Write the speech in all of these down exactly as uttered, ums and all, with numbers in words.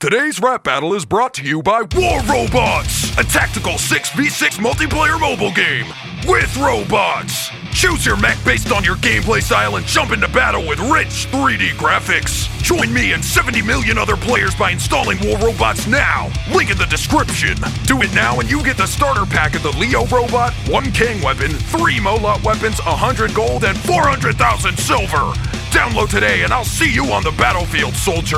Today's rap battle is brought to you by War Robots, a tactical six v six multiplayer mobile game with robots. Choose your mech based on your gameplay style and jump into battle with rich three D graphics. Join me and seventy million other players by installing War Robots now. Link in the description. Do it now and you get the starter pack of the Leo Robot, one King weapon, three Molot weapons, one hundred gold, and four hundred thousand silver. Download today and I'll see you on the battlefield, soldier.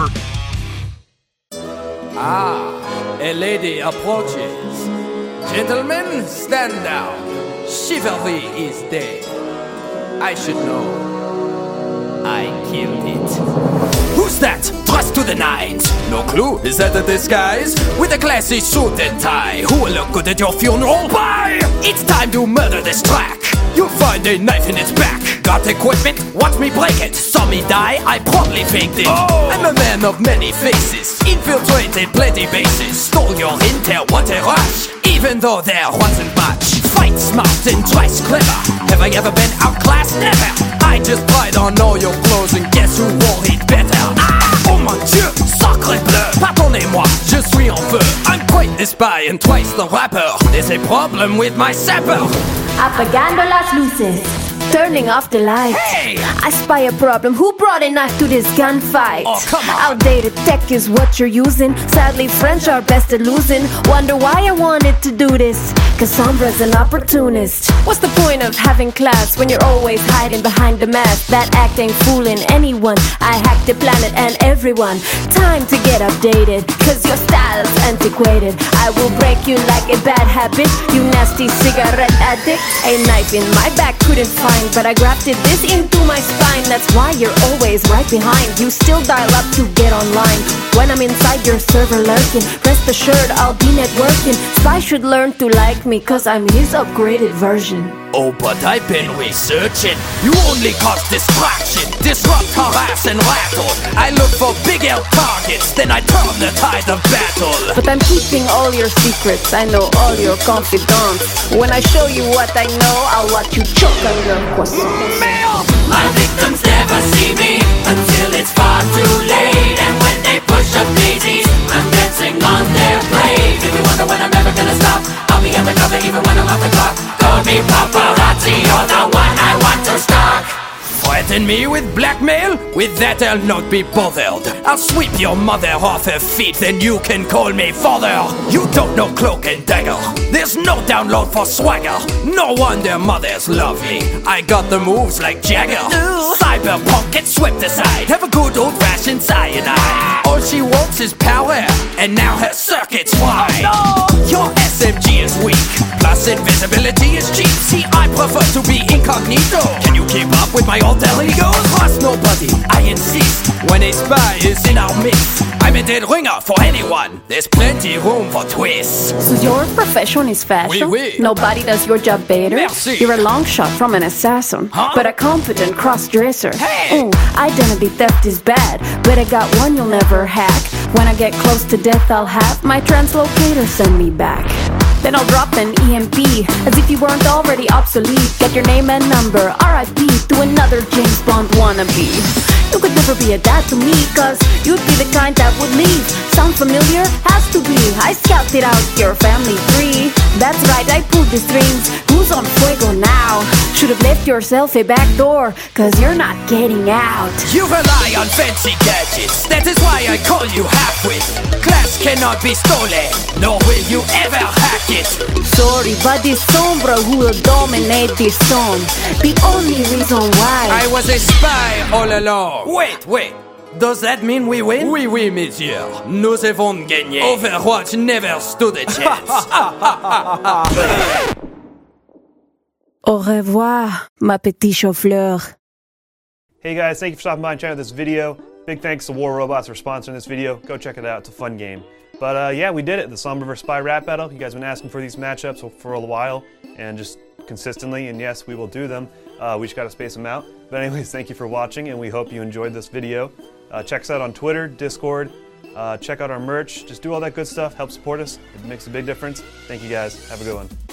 Ah, a lady approaches. Gentlemen, stand down. Chivalry is dead. I should know. I killed it. Who's that? Dressed to the nines. No clue. Is that a disguise? With a classy suit and tie. Who will look good at your funeral? Bye! It's time to murder this track. You'll find a knife in its back. Got equipment? Watch me break it. Saw me die? I promptly faked it. Oh. I'm a man of many faces. Infiltrated plenty bases. Stole your intel, what a rush. Even though there wasn't much. Fight smart and twice clever. Have I ever been outclassed? Never. I just tried on all your clothes and guess who wore it better? Ah, oh mon dieu, sacré bleu. Pardonnez-moi, je suis en feu. I'm quite the spy and twice the rapper. There's a problem with my sapper. Apagando las luces, turning off the lights. Hey! I spy a problem. Who brought a knife to this gunfight? Oh, come on. Outdated tech is what you're using. Sadly, French are best at losing. Wonder why I wanted to do this. Cause Sombra's an opportunist. What's the point of having class when you're always hiding behind the mask? That act ain't fooling anyone. I hacked the planet and everyone. Time to get updated, cause your style's antiquated. I will break you like a bad habit, you nasty cigarette addict. A knife in my back couldn't find, but I grabbed it this into my spine. That's why you're always right behind. You still dial up to get online. When I'm inside your server lurking, rest assured I'll be networking. Spy should learn to like me, cause I'm his upgraded version. Oh, but I've been researching. You only cause distraction, disrupt, harass, and rattle. I look for big L targets, then I turn the tide of battle. But I'm keeping all your secrets, I know all your confidants. When I show you what I know, I'll watch you choke on your croissant. My victims never see me until it's far too late. And when they push up daisies, I'm dancing on their blade. If you wonder when I'm ever gonna stop, I'll be undercover even when I'm off the clock. Call me paparazzi, you're the one I want to stalk. Threaten me with blackmail? With that I'll not be bothered. I'll sweep your mother off her feet, then you can call me father. You don't know cloak and dagger. There's no download for swagger. No wonder mother's lovely. I got the moves like Jagger. Cyberpunk gets swept aside. Have a good old-fashioned cyanide. All she wants is power, and now her circuit's fried. Oh, no! Your S M G is weak, plus invisibility is cheap. See, I prefer to be incognito. Can you keep up with my alter ego? Trust nobody, I insist. When a spy is in our midst, I'm a dead ringer for anyone. There's plenty room for twists. So your profession is fashion? Oui, oui. Nobody does your job better? Merci. You're a long shot from an assassin, huh? but a competent cross-dresser. Hey! Ooh, identity theft is bad, but I got one you'll never hack. When I get close to death, I'll have my translocator send me back. Then I'll drop an E M P, as if you weren't already obsolete. Get your name and number, R I P to another James Bond wannabe. You could never be a dad to me, cause you'd be the kind that would leave. Sound familiar? Has to be. I scouted out your family tree. That's right, I pulled the strings. Who's on fuego now? Should've left yourself a back door, cause you're not getting out. You rely on fancy gadgets, that is why I call you half-wit. Class cannot be stolen, nor will you ever hack it. Sorry, but it's Sombra who will dominate this song. The only reason why I was a spy all along. Wait, wait. Does that mean we win? Oui, oui, messieurs. Nous avons gagné. Overwatch never stood a chance. Au revoir, ma petite chauffeur. Hey guys, thank you for stopping by and checking out this video. Big thanks to War Robots for sponsoring this video. Go check it out, it's a fun game. But uh, yeah, we did it, the Sombra versus. Spy rap battle. You guys have been asking for these matchups for a while, and just consistently, and yes, we will do them. Uh, we just gotta space them out. But anyways, thank you for watching, and we hope you enjoyed this video. Uh, check us out on Twitter, Discord, uh, check out our merch, just do all that good stuff, help support us. It makes a big difference. Thank you guys, have a good one.